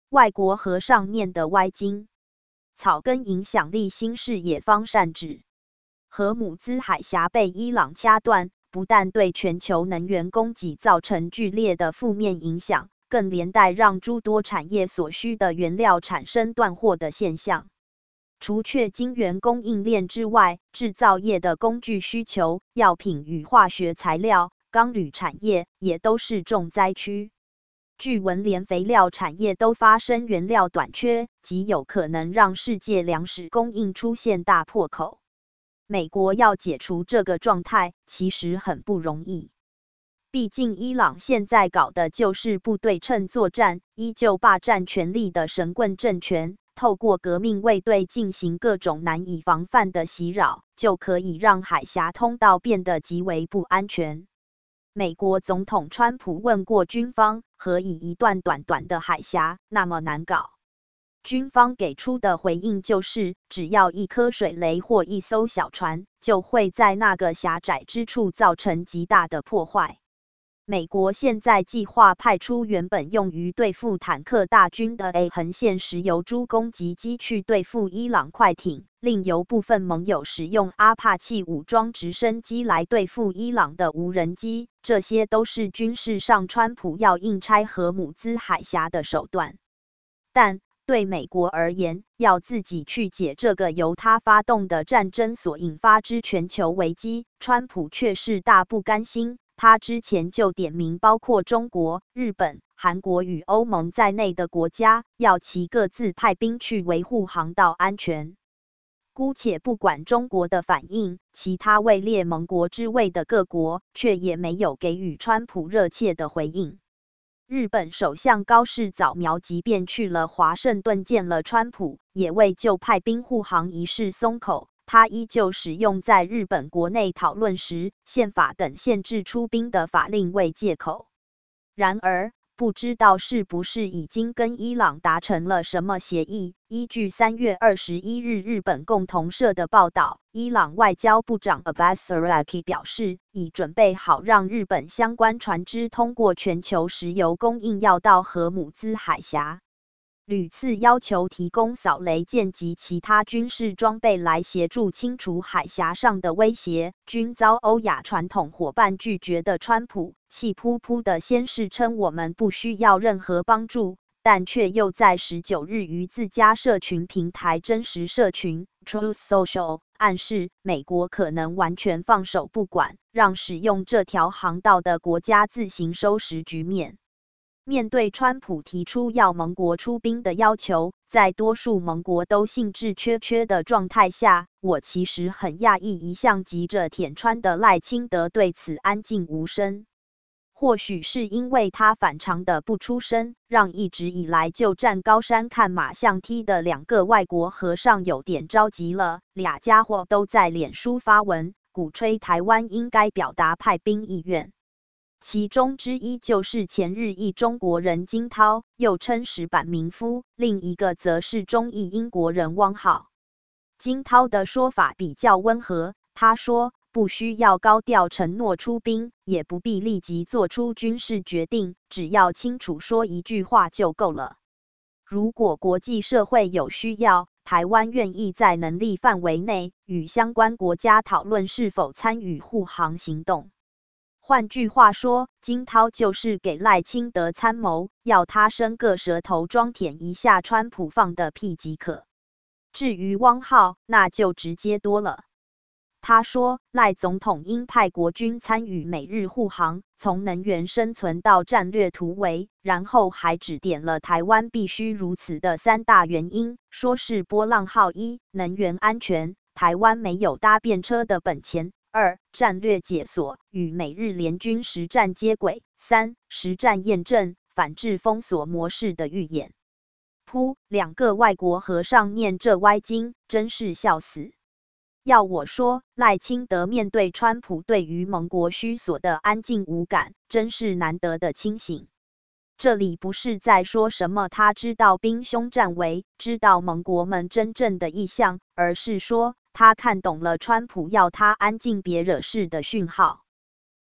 外国和尚念的歪经，草根影响力新视野方善止。荷姆兹海峡被伊朗掐断，不但对全球能源供给造成剧烈的负面影响，更连带让诸多产业所需的原料产生断货的现象。除却晶圆供应链之外，制造业的工具需求、药品与化学材料、钢铝产业也都是重灾区。据闻连肥料产业都发生原料短缺，极有可能让世界粮食供应出现大破口。美国要解除这个状态，其实很不容易。毕竟伊朗现在搞的就是不对称作战，依旧霸占权力的神棍政权，透过革命卫队进行各种难以防范的袭扰，就可以让海峡通道变得极为不安全。美国总统川普问过军方，何以一段短短的海峡那么难搞？军方给出的回应就是，只要一颗水雷或一艘小船，就会在那个狭窄之处造成极大的破坏。美国现在计划派出原本用于对付坦克大军的 A 横线石油猪攻击机去对付伊朗快艇，另由部分盟友使用阿帕契武装直升机来对付伊朗的无人机，这些都是军事上川普要硬拆荷姆兹海峡的手段。但对美国而言，要自己去解这个由他发动的战争所引发之全球危机，川普却是大不甘心。他之前就点名包括中国、日本、韩国与欧盟在内的国家，要其各自派兵去维护航道安全。姑且不管中国的反应，其他位列盟国之位的各国却也没有给予川普热切的回应。日本首相高市早苗即便去了华盛顿见了川普，也未就派兵护航一事松口，他依旧使用在日本国内讨论时宪法等限制出兵的法令为借口。然而，不知道是不是已经跟伊朗达成了什么协议。依据3月21日日本共同社的报道，伊朗外交部长 Abbas Araki 表示，已准备好让日本相关船只通过全球石油供应要道荷姆兹海峡，屡次要求提供扫雷舰及其他军事装备来协助清除海峡上的威胁，均遭欧亚传统伙伴拒绝的川普气扑扑的先是称我们不需要任何帮助，但却又在19日于自家社群平台真实社群 Truth Social 暗示美国可能完全放手不管，让使用这条航道的国家自行收拾局面。面对川普提出要盟国出兵的要求，在多数盟国都兴致缺缺的状态下，我其实很讶异一向急着舔川的赖清德对此安静无声。或许是因为他反常的不出声，让一直以来就站高山看马象踢的2个外国和尚有点着急了，俩家伙都在脸书发文，鼓吹台湾应该表达派兵意愿。其中之一就是前日裔中国人金涛，又称石板民夫，另一个则是中裔英国人汪浩。金涛的说法比较温和，他说不需要高调承诺出兵，也不必立即做出军事决定，只要清楚说一句话就够了。如果国际社会有需要，台湾愿意在能力范围内与相关国家讨论是否参与护航行动。换句话说，金涛就是给赖清德参谋，要他伸个舌头装舔一下川普放的屁即可。至于汪浩，那就直接多了。他说，赖总统应派国军参与美日护航，从能源生存到战略突围，然后还指点了台湾必须如此的3大原因，说是波浪号1，能源安全，台湾没有搭便车的本钱。2. 战略解锁，与美日联军实战接轨。3. 实战验证反制封锁模式的预演。噗，2个外国和尚念这歪经，真是笑死。要我说，赖清德面对川普对于盟国需索的安静无感，真是难得的清醒。这里不是在说什么他知道兵凶战危，知道盟国们真正的意向，而是说他看懂了川普要他安静别惹事的讯号。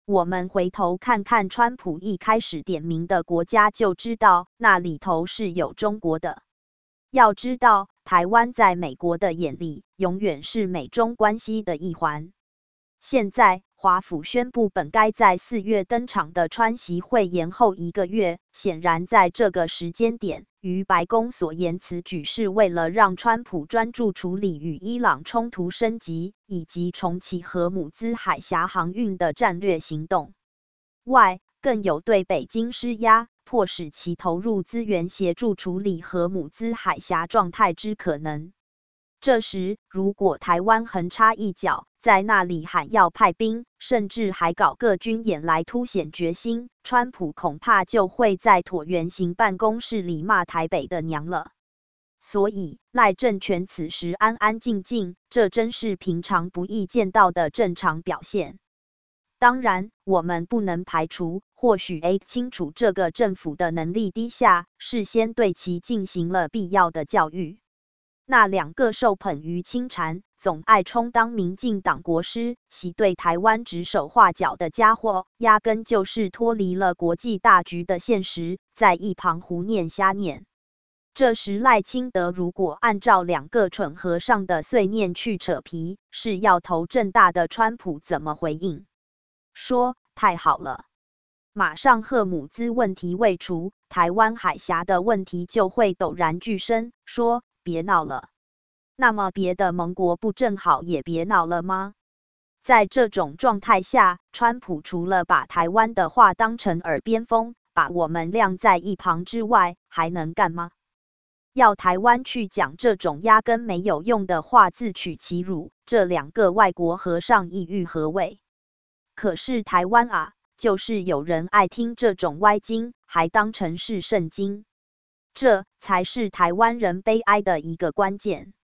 我们回头看看川普一开始点名的国家，就知道那里头是有中国的。要知道，台湾在美国的眼里，永远是美中关系的一环。现在，华府宣布本该在4月登场的川习会延后1个月，显然在这个时间点，于白宫所言此举是为了让川普专注处理与伊朗冲突升级，以及重启荷姆兹海峡航运的战略行动。外，更有对北京施压，迫使其投入资源协助处理荷姆兹海峡状态之可能。这时，如果台湾横插一脚，在那里喊要派兵，甚至还搞个军演来凸显决心，川普恐怕就会在椭圆形办公室里骂台北的娘了。所以，赖政权此时安安静静，这真是平常不易见到的正常表现。当然，我们不能排除，或许清楚这个政府的能力低下，事先对其进行了必要的教育。那2个受捧于清禅，总爱充当民进党国师，喜对台湾指手画脚的家伙，压根就是脱离了国际大局的现实，在一旁胡念瞎念。这时赖清德如果按照2个蠢和尚的碎念去扯皮，是要投正大的川普怎么回应？说太好了，马上荷姆兹问题未除，台湾海峡的问题就会陡然巨升，说别闹了。那么别的盟国不正好也别闹了吗？在这种状态下，川普除了把台湾的话当成耳边风，把我们晾在一旁之外，还能干嘛？要台湾去讲这种压根没有用的话，自取其辱，这2个外国和尚意欲何为？可是台湾啊，就是有人爱听这种歪经，还当成是圣经。这才是台湾人悲哀的一个关键。